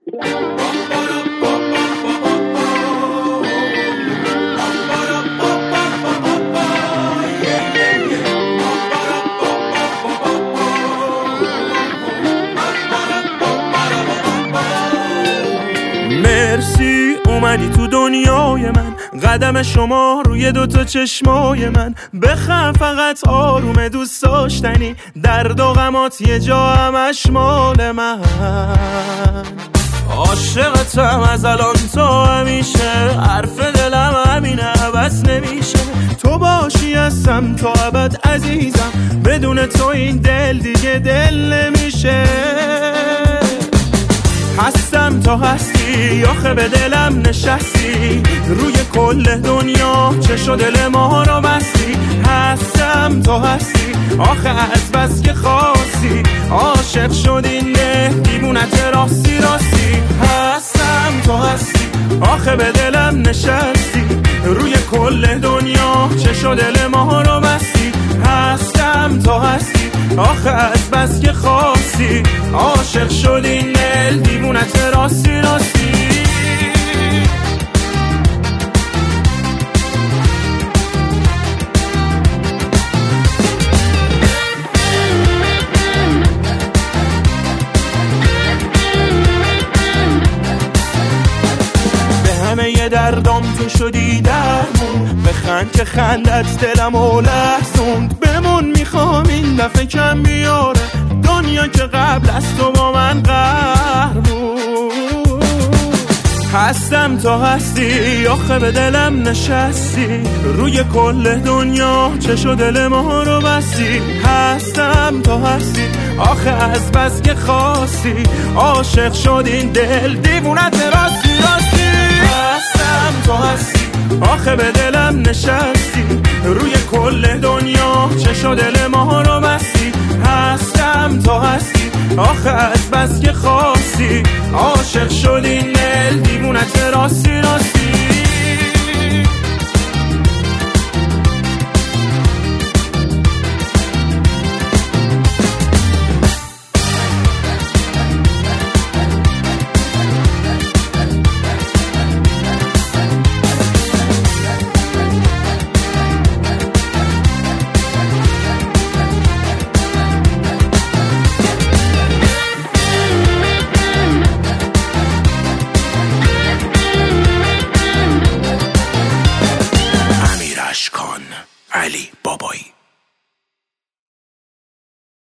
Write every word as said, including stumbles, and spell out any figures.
مرسی اومدی تو دنیای من، قدم شما روی دوتا چشمای من. بخم فقط آروم دوست داشتنی، درد و غمات یه جا همش مال من. عاشقتم از الان تا همیشه، حرف دلم همینه عوض نمیشه. تو باشی هستم تا ابد عزیزم، بدون تو این دل دیگه دل نمیشه. هستم تا هستی، آخه به دلم نشستی، روی کل دنیا چشو دل ما رو بستی. هستم تا هستی، آخه از بس که خواستی، عاشق شدی نه دیوونت راستی راستی. هستم تا هستی، آخه به دلم نشستی، روی کل دنیا چشو دل ما رو بستی. هستم تا هستی، آخه از بس که خواستی، عاشق شدی نل دیوونت راستی راستی. همه یه دردام تو شدی درمون، بخند که خندت دلم و لحظوند. بمون میخوام این دفعه کم بیاره، دنیا که قبل از تو با من قهر بود. هستم تا هستی، آخه به دلم نشستی، روی کل دنیا چشو دل ما رو بستی. هستم تا هستی، آخه از بس که خواستی، عاشق شد این دل دیوونت راستی راستی. هستم تا هستی، آخه به دلم نشستی، روی کل دنیا چشو دل ما رو بستی. هستم تا هستی، آخه از بس که خواستی، عاشق شدی نل دیوونت راستی راستی.